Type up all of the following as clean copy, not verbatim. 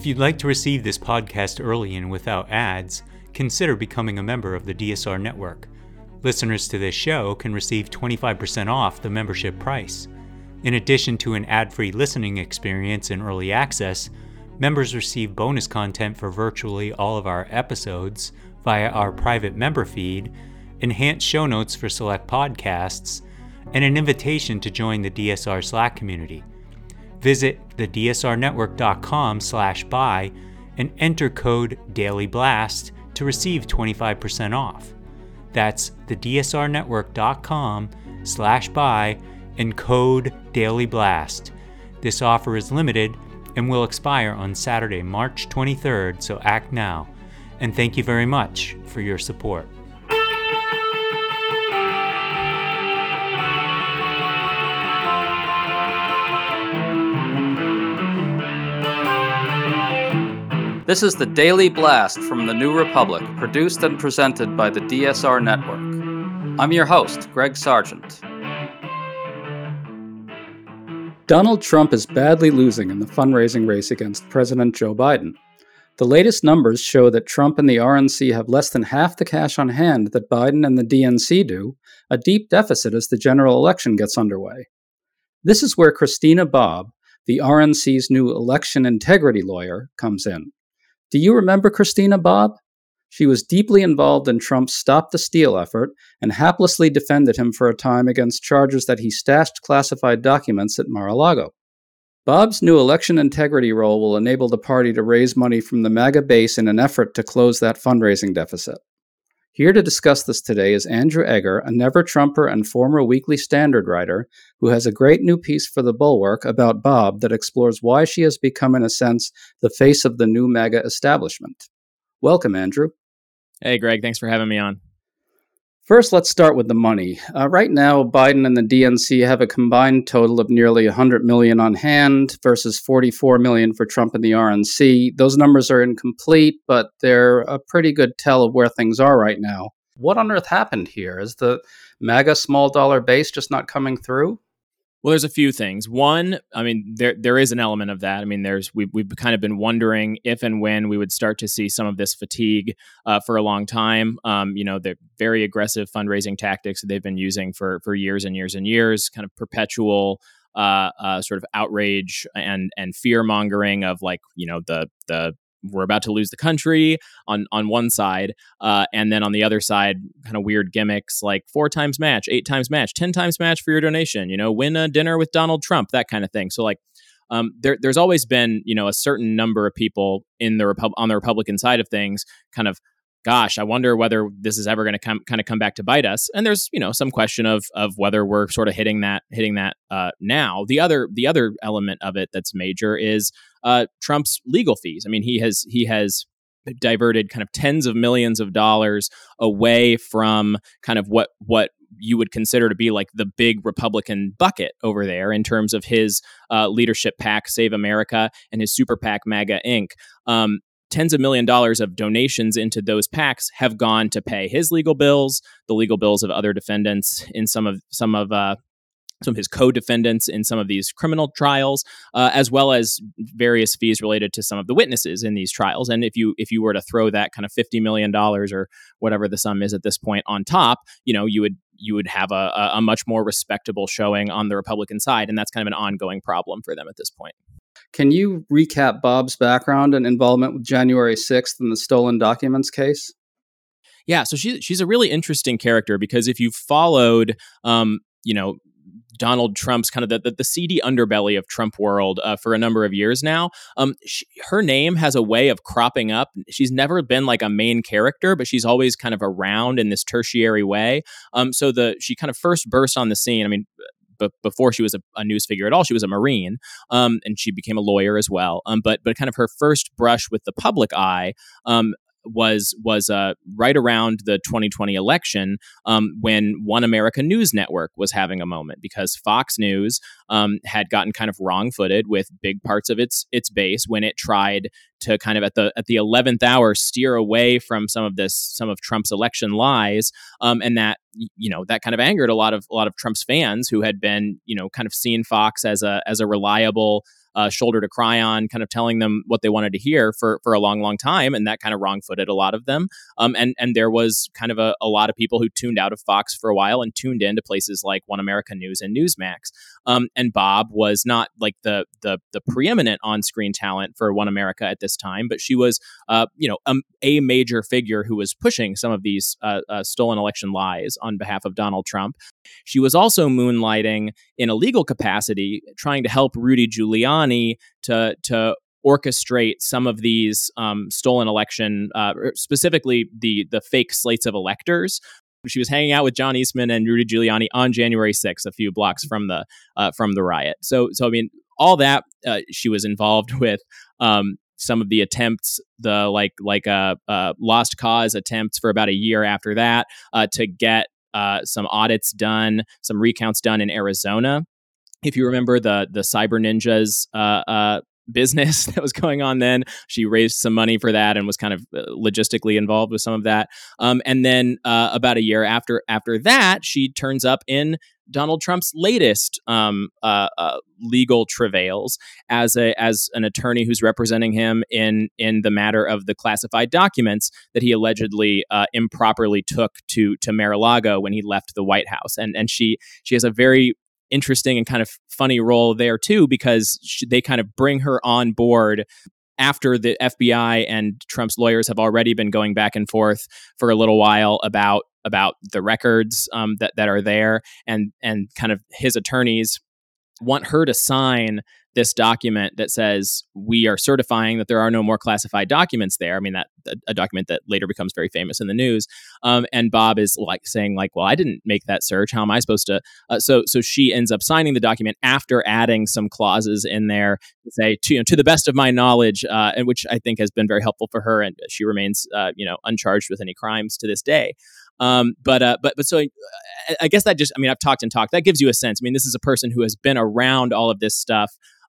If you'd like to receive this podcast early and without ads, consider becoming a member of the DSR Network. Listeners to this show can receive 25% off the membership price. In addition to an ad-free listening experience and early access, members receive bonus content for virtually all of our episodes via our private member feed, enhanced show notes for select podcasts, and an invitation to join the DSR Slack community. Visit thedsrnetwork.com/buy and enter code DailyBlast to receive 25% off. That's thedsrnetwork.com/buy and code DailyBlast. This offer is limited and will expire on Saturday, March 23rd, so act now. And thank you very much for your support. This is the Daily Blast from the New Republic, produced and presented by the DSR Network. I'm your host, Greg Sargent. Donald Trump is badly losing in the fundraising race against President Joe Biden. The latest numbers show that Trump and the RNC have less than half the cash on hand that Biden and the DNC do, a deep deficit as the general election gets underway. This is where Christina Bobb, the RNC's new election integrity lawyer, comes in. Do you remember Christina Bobb? She was deeply involved in Trump's Stop the Steal effort and haplessly defended him for a time against charges that he stashed classified documents at Mar-a-Lago. Bobb's new election integrity role will enable the party to raise money from the MAGA base in an effort to close that fundraising deficit. Here to discuss this today is Andrew Egger, a never-Trumper and former Weekly Standard writer, who has a great new piece for The Bulwark about Bobb that explores why she has become, in a sense, the face of the new MAGA establishment. Welcome, Andrew. Hey, Greg. Thanks for having me on. First, let's start with the money. Right now, Biden and the DNC have a combined total of nearly $100 million on hand versus $44 million for Trump and the RNC. Those numbers are incomplete, but they're a pretty good tell of where things are right now. What on earth happened here? Is the MAGA small dollar base just not coming through? Well, there's a few things. One, I mean, there is an element of that. I mean, we've kind of been wondering if and when we would start to see some of this fatigue for a long time. The very aggressive fundraising tactics that they've been using for years and years and years, kind of perpetual sort of outrage and fear mongering of the we're about to lose the country on one side. And then on the other side, kind of weird gimmicks like 4 times match, 8 times match, 10 times match for your donation, win a dinner with Donald Trump, that kind of thing. So there's always been, a certain number of people on the Republican side of things kind of, gosh, I wonder whether this is ever going to come back to bite us. And there's, some question of whether we're sort of hitting that now. The other element of it that's major is Trump's legal fees. I mean, he has diverted kind of tens of millions of dollars away from kind of what you would consider to be like the big Republican bucket over there in terms of his leadership PAC, Save America, and his super PAC, MAGA Inc. Tens of millions of dollars of donations into those PACs have gone to pay his legal bills, the legal bills of other defendants in some of his co-defendants in some of these criminal trials, as well as various fees related to some of the witnesses in these trials. And if you were to throw that kind of $50 million or whatever the sum is at this point on top, you would have a much more respectable showing on the Republican side, and that's kind of an ongoing problem for them at this point. Can you recap Bobb's background and involvement with January 6th and the stolen documents case? Yeah, so she's a really interesting character because if you've followed, Donald Trump's kind of the seedy underbelly of Trump world for a number of years now, her name has a way of cropping up. She's never been like a main character, but she's always kind of around in this tertiary way. She kind of first burst on the scene. I mean, before she was a news figure at all, she was a Marine, and she became a lawyer as well. But kind of her first brush with the public eye was right around the 2020 election, when One America News Network was having a moment because Fox News had gotten kind of wrong-footed with big parts of its base when it tried to kind of at the 11th hour steer away from some of Trump's election lies, and that kind of angered a lot of Trump's fans who had been kind of seen Fox as a reliable shoulder to cry on, kind of telling them what they wanted to hear for a long time, and that kind of wrong-footed a lot of them. And there was kind of a lot of people who tuned out of Fox for a while and tuned into places like One America News and Newsmax. And Bob was not like the preeminent on-screen talent for One America at this time, but she was a major figure who was pushing some of these stolen election lies on behalf of Donald Trump. She was also moonlighting in a legal capacity, trying to help Rudy Giuliani to orchestrate some of these stolen election, specifically the fake slates of electors. She was hanging out with John Eastman and Rudy Giuliani on January 6th, a few blocks from the riot. So I mean, all that she was involved with. Some of the attempts, the lost cause attempts for about a year after that to get some audits done, some recounts done in Arizona. If you remember the Cyber Ninjas business that was going on then, she raised some money for that and was kind of logistically involved with some of that. And then about a year after that, she turns up in Donald Trump's latest legal travails as an attorney who's representing him in the matter of the classified documents that he allegedly improperly took to Mar-a-Lago when he left the White House. And she has a very interesting and kind of funny role there too, because they kind of bring her on board after the FBI and Trump's lawyers have already been going back and forth for a little while about the records that are there, and kind of his attorneys want her to sign this document that says we are certifying that there are no more classified documents there. I mean, that a document that later becomes very famous in the news. And Bob is saying well, I didn't make that search. How am I supposed to? So she ends up signing the document after adding some clauses in there to say to the best of my knowledge, and which I think has been very helpful for her. And she remains uncharged with any crimes to this day. But so I guess that just, I mean, I've talked and talked. That gives you a sense. I mean, this is a person who has been around all of this stuff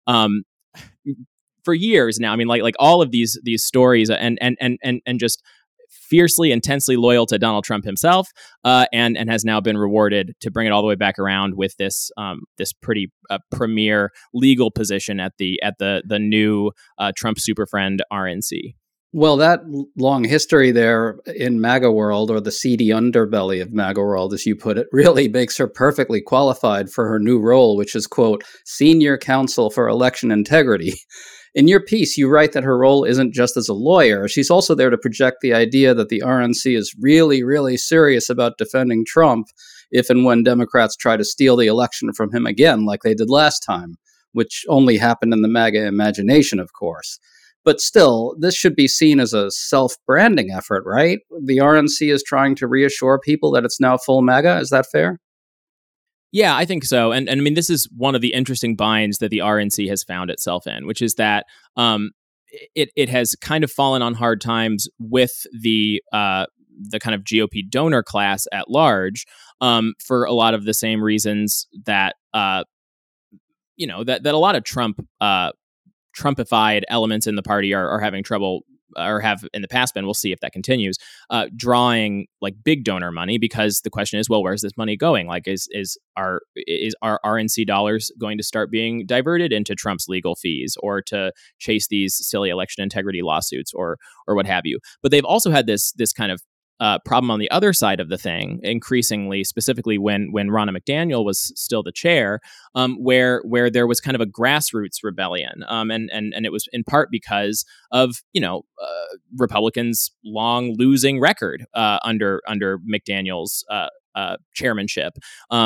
for years now. I mean, like all of these stories, and just fiercely, intensely loyal to Donald Trump himself, and has now been rewarded to bring it all the way back around with this pretty premier legal position at the new Trump super friend RNC. Well, that long history there in MAGA world, or the seedy underbelly of MAGA world, as you put it, really makes her perfectly qualified for her new role, which is, quote, Senior Counsel for Election Integrity. In your piece, you write that her role isn't just as a lawyer. She's also there to project the idea that the RNC is really, really serious about defending Trump if and when Democrats try to steal the election from him again, like they did last time, which only happened in the MAGA imagination, of course. But still, this should be seen as a self-branding effort, right? The RNC is trying to reassure people that it's now full MAGA. Is that fair? Yeah, I think so. And I mean, this is one of the interesting binds that the RNC has found itself in, which is that it has kind of fallen on hard times with the kind of GOP donor class at large, for a lot of the same reasons that that a lot of Trumpified elements in the party are having trouble, or have in the past been. We'll see if that continues, drawing like big donor money, because the question is, well, where's this money going? Like, is our RNC dollars going to start being diverted into Trump's legal fees, or to chase these silly election integrity lawsuits, or what have you? But they've also had this kind of problem on the other side of the thing, increasingly, specifically when Ronna McDaniel was still the chair, where there was kind of a grassroots rebellion, and it was in part because of Republicans' long losing record under McDaniel's chairmanship.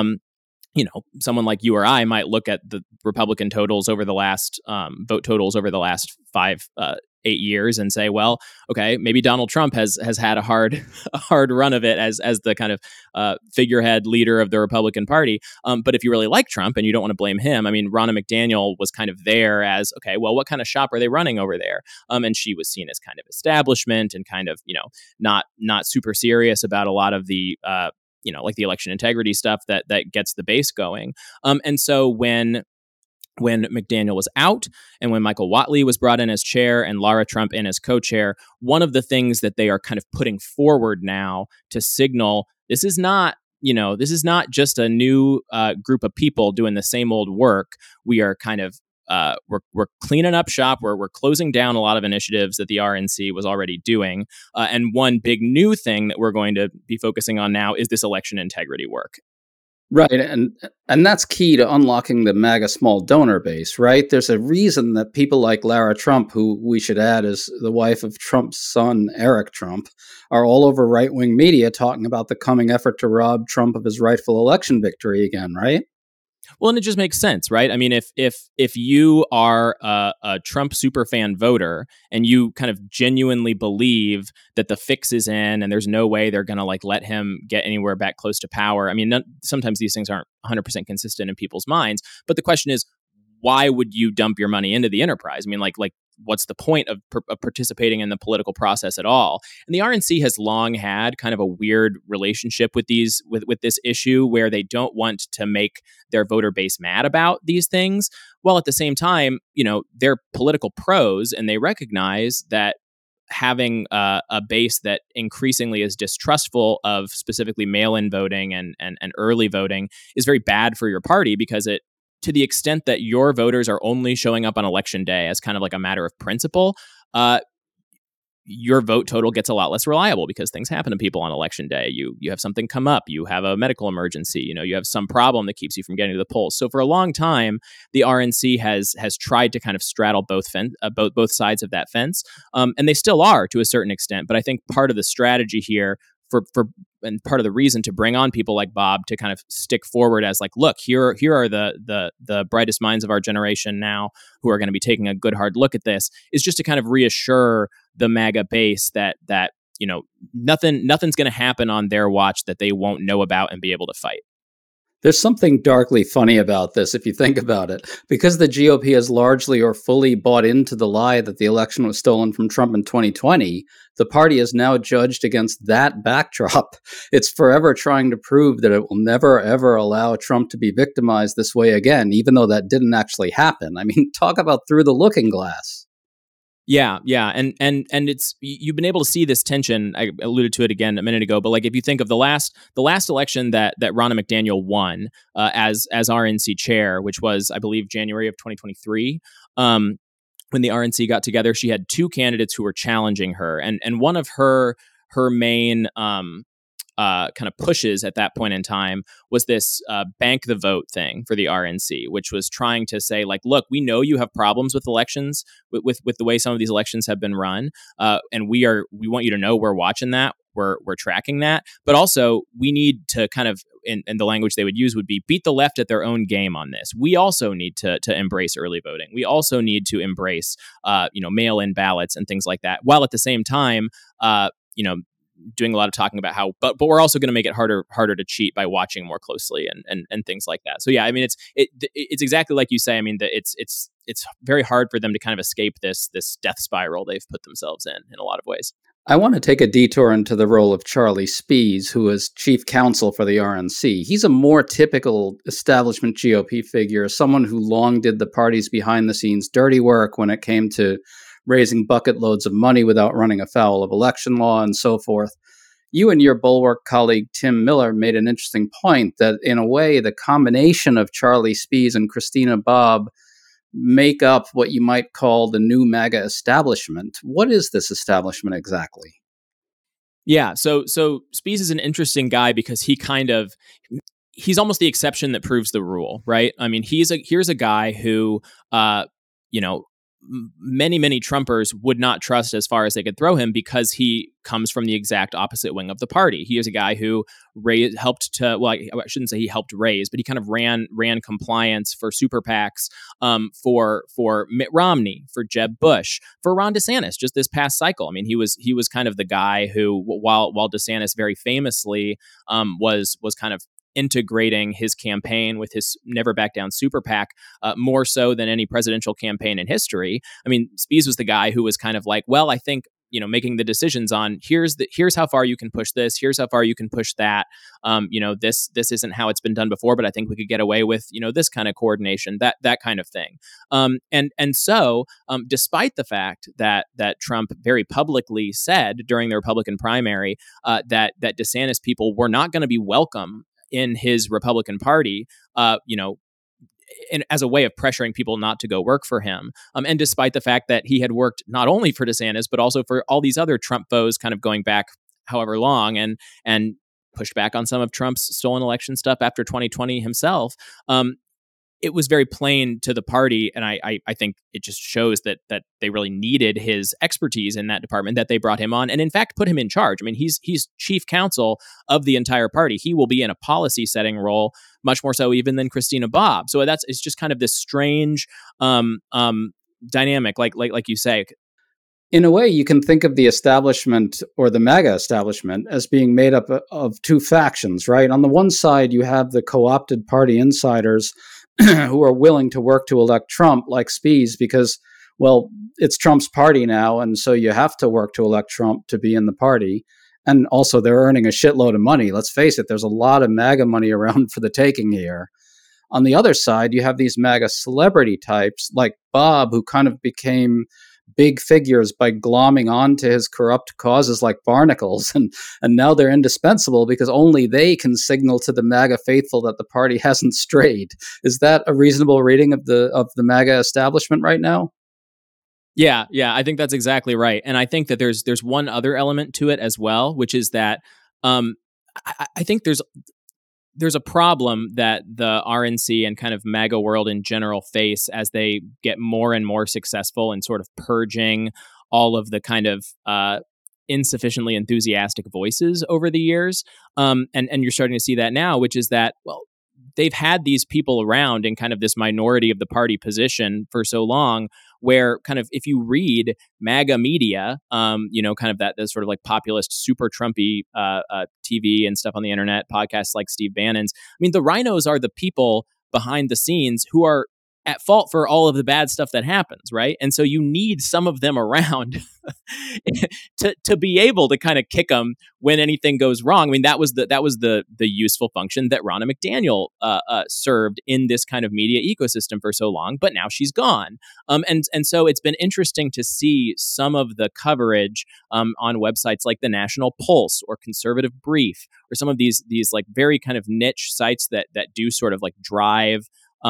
Someone like you or I might look at the Republican totals over the last vote totals over the last 8 years and say, well, okay, maybe Donald Trump has had a hard run of it as the kind of figurehead leader of the Republican Party. But if you really like Trump and you don't want to blame him, I mean, Ronna McDaniel was kind of there as, okay, well, what kind of shop are they running over there? And she was seen as kind of establishment and kind of, not super serious about a lot of the like the election integrity stuff that gets the base going. And so when McDaniel was out, and when Michael Whatley was brought in as chair and Lara Trump in as co-chair, one of the things that they are kind of putting forward now to signal this is not just a new group of people doing the same old work. We are kind of we're cleaning up shop. We're closing down a lot of initiatives that the RNC was already doing. And one big new thing that we're going to be focusing on now is this election integrity work. Right, and that's key to unlocking the MAGA small donor base, right? There's a reason that people like Lara Trump, who we should add is the wife of Trump's son, Eric Trump, are all over right-wing media talking about the coming effort to rob Trump of his rightful election victory again, right? Well, and it just makes sense, right? I mean, if you are a Trump superfan voter and you kind of genuinely believe that the fix is in and there's no way they're going to like let him get anywhere back close to power. I mean, sometimes these things aren't 100% consistent in people's minds, but the question is, why would you dump your money into the enterprise? I mean, like what's the point of participating in the political process at all? And the RNC has long had kind of a weird relationship with with this issue where they don't want to make their voter base mad about these things, while at the same time, they're political pros and they recognize that having a base that increasingly is distrustful of specifically mail-in voting and early voting is very bad for your party, because it, to the extent that your voters are only showing up on election day as kind of like a matter of principle, your vote total gets a lot less reliable because things happen to people on election day. You have something come up, you have a medical emergency, you have some problem that keeps you from getting to the polls. So for a long time, the RNC has tried to kind of straddle both sides of that fence, and they still are to a certain extent. But I think part of the strategy here and part of the reason to bring on people like Bob to kind of stick forward as like, look, here are the brightest minds of our generation now who are going to be taking a good hard look at this, is just to kind of reassure the MAGA base that nothing's going to happen on their watch that they won't know about and be able to fight. There's something darkly funny about this, if you think about it. Because the GOP has largely or fully bought into the lie that the election was stolen from Trump in 2020, the party is now judged against that backdrop. It's forever trying to prove that it will never, ever allow Trump to be victimized this way again, even though that didn't actually happen. I mean, talk about through the looking glass. Yeah, and it's, you've been able to see this tension. I alluded to it again a minute ago, but like if you think of the last election that Ronna McDaniel won as RNC chair, which was, I believe, January of 2023. When the RNC got together, she had two candidates who were challenging her, and one of her main kind of pushes at that point in time was this bank the vote thing for the RNC, which was trying to say, like, look, we know you have problems with elections, with the way some of these elections have been run, and we want you to know we're watching that, we're tracking that, but also we need to kind of, in the language they would use would be, beat the left at their own game on this. We also need to embrace early voting. We also need to embrace mail-in ballots and things like that, while at the same time doing a lot of talking about how, but we're also going to make it harder to cheat by watching more closely and things like that. So yeah, I mean, it's exactly like you say. I mean, it's very hard for them to kind of escape this death spiral they've put themselves in a lot of ways. I want to take a detour into the role of Charlie Spies, who is chief counsel for the RNC. He's a more typical establishment GOP figure, someone who long did the party's behind-the-scenes dirty work when it came to raising bucket loads of money without running afoul of election law and so forth. You and your Bulwark colleague Tim Miller made an interesting point that, in a way, the combination of Charlie Spies and Christina Bobb make up what you might call the new MAGA establishment. What is this establishment exactly? Yeah, so Spies is an interesting guy because he's almost the exception that proves the rule, right? I mean, here's a guy who, many Trumpers would not trust as far as they could throw him, because he comes from the exact opposite wing of the party. He is a guy who I shouldn't say he helped raise, but he kind of ran compliance for super PACs, for Mitt Romney, for Jeb Bush, for Ron DeSantis just this past cycle. I mean, he was kind of the guy who, while DeSantis very famously was kind of integrating his campaign with his Never Back Down super PAC more so than any presidential campaign in history. I mean, Spies was the guy who was kind of like, well, I think, making the decisions on here's how far you can push this, here's how far you can push that. This isn't how it's been done before, but I think we could get away with, this kind of coordination, that kind of thing. So despite the fact that Trump very publicly said during the Republican primary that DeSantis people were not going to be welcome in his Republican Party, as a way of pressuring people not to go work for him. And despite the fact that he had worked not only for DeSantis, but also for all these other Trump foes kind of going back however long, and pushed back on some of Trump's stolen election stuff after 2020 himself. It was very plain to the party, and I think it just shows that they really needed his expertise in that department, that they brought him on and in fact put him in charge. I mean, he's chief counsel of the entire party. He will be in a policy setting role, much more so even than Christina Bobb. So it's just kind of this strange dynamic, like you say. In a way, you can think of the establishment or the MAGA establishment as being made up of two factions, right? On the one side, you have the co-opted party insiders who are willing to work to elect Trump, like Spies, because, well, it's Trump's party now, and so you have to work to elect Trump to be in the party. And also, they're earning a shitload of money. Let's face it, there's a lot of MAGA money around for the taking here. On the other side, you have these MAGA celebrity types like Bob, who kind of became big figures by glomming onto his corrupt causes like barnacles, and now they're indispensable because only they can signal to the MAGA faithful that the party hasn't strayed. Is that a reasonable reading of the MAGA establishment right now? Yeah, I think that's exactly right, and I think that there's one other element to it as well, which is that I think there's a problem that the RNC and kind of MAGA world in general face as they get more and more successful in sort of purging all of the kind of insufficiently enthusiastic voices over the years. And you're starting to see that now, which is that, well, they've had these people around in kind of this minority of the party position for so long, where kind of if you read MAGA media, kind of that sort of like populist, super Trumpy TV and stuff on the internet, podcasts like Steve Bannon's. I mean, the rhinos are the people behind the scenes who are at fault for all of the bad stuff that happens, right? And so you need some of them around to be able to kind of kick them when anything goes wrong. I mean, that was the useful function that Ronna McDaniel served in this kind of media ecosystem for so long, but now she's gone. And so it's been interesting to see some of the coverage on websites like the National Pulse or Conservative Brief, or some of these like very kind of niche sites that do sort of like drive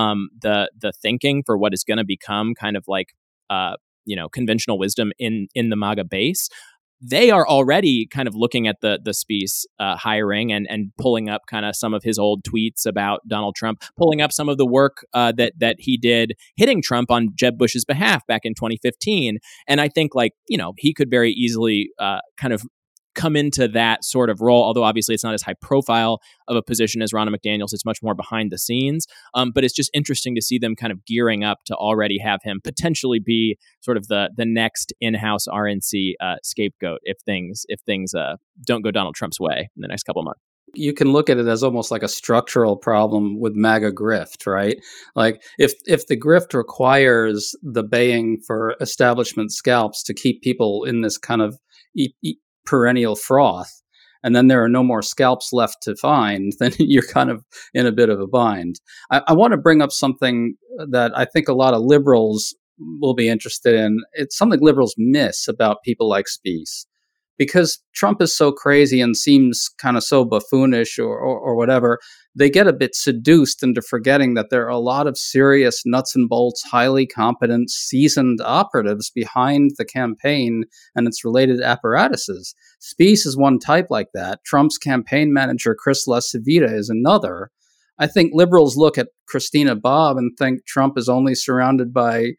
the thinking for what is going to become kind of like conventional wisdom in the MAGA base. They are already kind of looking at the Spies hiring and pulling up kind of some of his old tweets about Donald Trump, pulling up some of the work that he did hitting Trump on Jeb Bush's behalf back in 2015. And I think he could very easily kind of come into that sort of role, although obviously it's not as high profile of a position as Ronna McDaniel's. It's much more behind the scenes. But it's just interesting to see them kind of gearing up to already have him potentially be sort of the next in-house RNC scapegoat if things don't go Donald Trump's way in the next couple of months. You can look at it as almost like a structural problem with MAGA grift, right? Like if the grift requires the baying for establishment scalps to keep people in this kind of perennial froth, and then there are no more scalps left to find, then you're kind of in a bit of a bind. I want to bring up something that I think a lot of liberals will be interested in. It's something liberals miss about people like Spies. Because Trump is so crazy and seems kind of so buffoonish or whatever, they get a bit seduced into forgetting that there are a lot of serious nuts and bolts, highly competent, seasoned operatives behind the campaign and its related apparatuses. Spies is one type like that. Trump's campaign manager, Chris LaCivita, is another. I think liberals look at Christina Bobb and think Trump is only surrounded by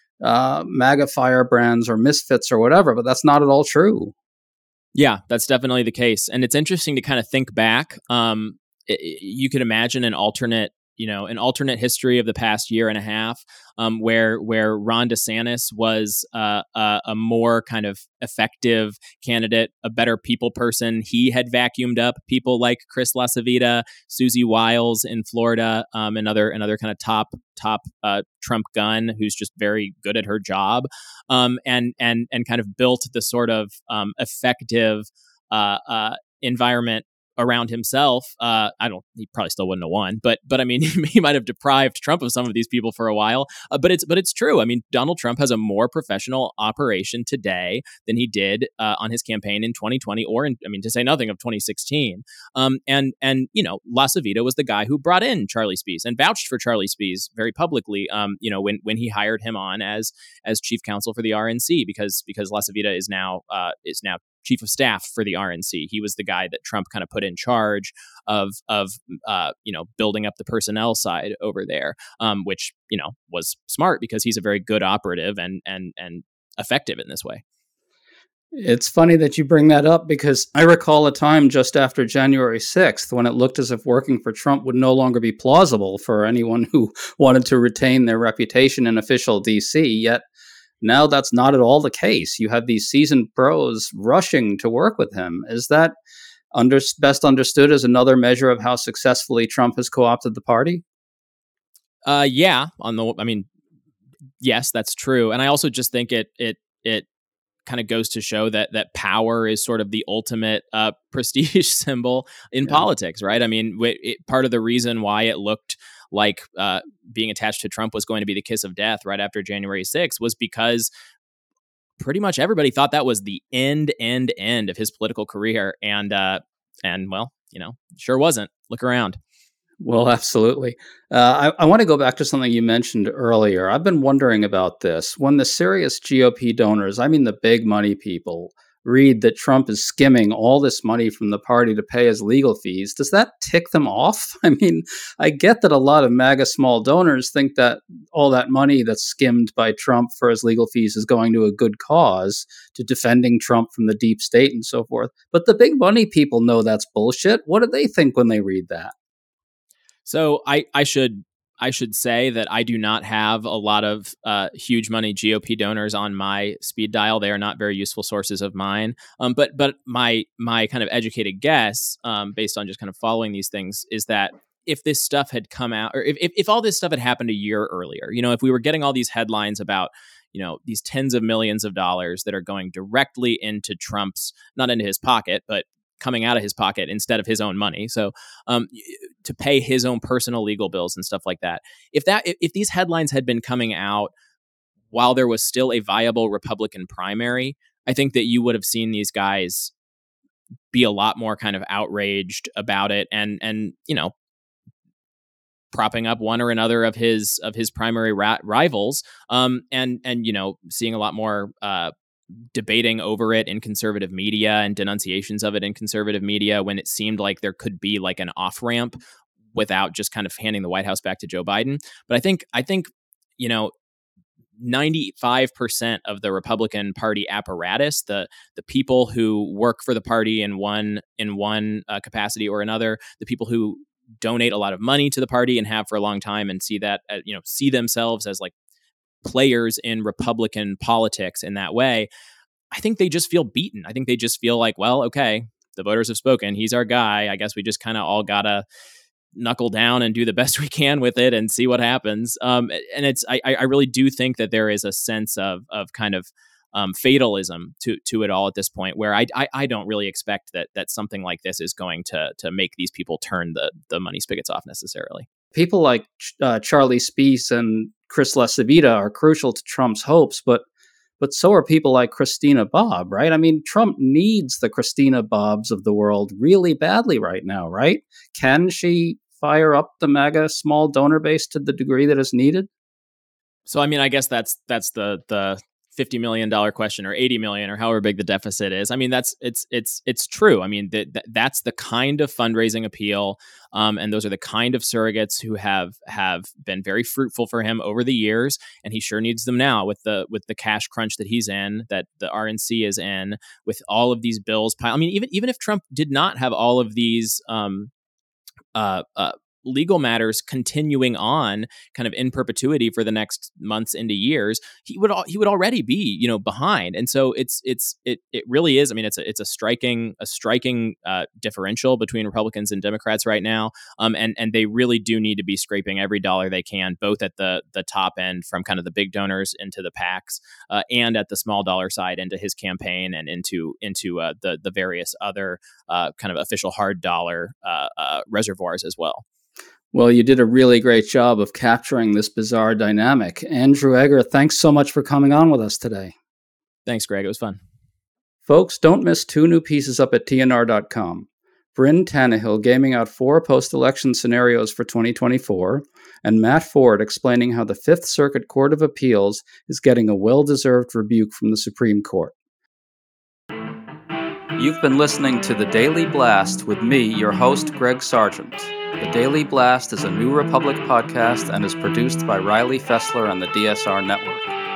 MAGA firebrands or misfits or whatever, but that's not at all true. Yeah, that's definitely the case. And it's interesting to kind of think back. You could imagine an alternate history of the past year and a half, where Ron DeSantis was a more kind of effective candidate, a better people person. He had vacuumed up people like Chris LaCivita, Susie Wiles in Florida, another kind of top Trump gun who's just very good at her job, and kind of built the sort of effective environment around himself. He probably still wouldn't have won, but I mean, he might have deprived Trump of some of these people for a while. But it's true. I mean, Donald Trump has a more professional operation today than he did on his campaign in 2020, to say nothing of 2016. And LaCivita was the guy who brought in Charlie Spies and vouched for Charlie Spies very publicly. When he hired him on as chief counsel for the RNC, because LaCivita is now chief of staff for the RNC. He was the guy that Trump kind of put in charge of building up the personnel side over there, which was smart because he's a very good operative and effective in this way. It's funny that you bring that up because I recall a time just after January 6th when it looked as if working for Trump would no longer be plausible for anyone who wanted to retain their reputation in official DC, yet now that's not at all the case. You have these seasoned pros rushing to work with him. Is that best understood as another measure of how successfully Trump has co-opted the party? Yes, that's true. And I also just think it kind of goes to show that power is sort of the ultimate prestige symbol in politics, right? I mean, part of the reason why it looked like being attached to Trump was going to be the kiss of death right after January 6th was because pretty much everybody thought that was the end of his political career. And sure wasn't. Look around. Well, absolutely. I want to go back to something you mentioned earlier. I've been wondering about this. When the serious GOP donors, I mean the big money people, read that Trump is skimming all this money from the party to pay his legal fees, does that tick them off? I mean, I get that a lot of MAGA small donors think that all that money that's skimmed by Trump for his legal fees is going to a good cause, to defending Trump from the deep state and so forth. But the big money people know that's bullshit. What do they think when they read that? So I should say that I do not have a lot of huge money GOP donors on my speed dial. They are not very useful sources of mine. But my kind of educated guess, based on just kind of following these things, is that if this stuff had come out, or if all this stuff had happened a year earlier, if we were getting all these headlines about these tens of millions of dollars that are going directly into Trump's, not into his pocket, but coming out of his pocket instead of his own money. So to pay his own personal legal bills and stuff like that. If these headlines had been coming out while there was still a viable Republican primary, I think that you would have seen these guys be a lot more kind of outraged about it and propping up one or another of his primary rivals, and seeing a lot more debating over it in conservative media and denunciations of it in conservative media when it seemed like there could be like an off-ramp without just kind of handing the White House back to Joe Biden. But I think 95% of the Republican Party apparatus, the people who work for the party in one capacity or another, the people who donate a lot of money to the party and have for a long time and see themselves as like players in Republican politics in that way, I think they just feel beaten. I think they just feel like, well, okay, the voters have spoken. He's our guy. I guess we just kind of all gotta knuckle down and do the best we can with it and see what happens. And I really do think that there is a sense of kind of fatalism to it all at this point, where I don't really expect that something like this is going to make these people turn the money spigots off necessarily. People like Charlie Spies and Chris LaCivita are crucial to Trump's hopes, but so are people like Christina Bobb, right? I mean, Trump needs the Christina Bobbs of the world really badly right now, right? Can she fire up the MAGA small donor base to the degree that is needed? So, I mean, I guess that's the $50 million question, or 80 million, or however big the deficit is. I mean, it's true. I mean, that's the kind of fundraising appeal. And those are the kind of surrogates who have been very fruitful for him over the years. And he sure needs them now with the cash crunch that he's in, that the RNC is in, with all of these bills. I mean, even if Trump did not have all of these legal matters continuing on kind of in perpetuity for the next months into years, he would already be, behind. And so it really is. I mean, it's a striking differential between Republicans and Democrats right now. And they really do need to be scraping every dollar they can, both at the top end from kind of the big donors into the PACs, and at the small dollar side into his campaign and into the various other kind of official hard dollar reservoirs as well. Well, you did a really great job of capturing this bizarre dynamic. Andrew Egger, thanks so much for coming on with us today. Thanks, Greg. It was fun. Folks, don't miss 2 new pieces up at TNR.com. Bryn Tannehill gaming out 4 post-election scenarios for 2024, and Matt Ford explaining how the Fifth Circuit Court of Appeals is getting a well-deserved rebuke from the Supreme Court. You've been listening to The Daily Blast with me, your host, Greg Sargent. The Daily Blast is a New Republic podcast and is produced by Riley Fessler on the DSR Network.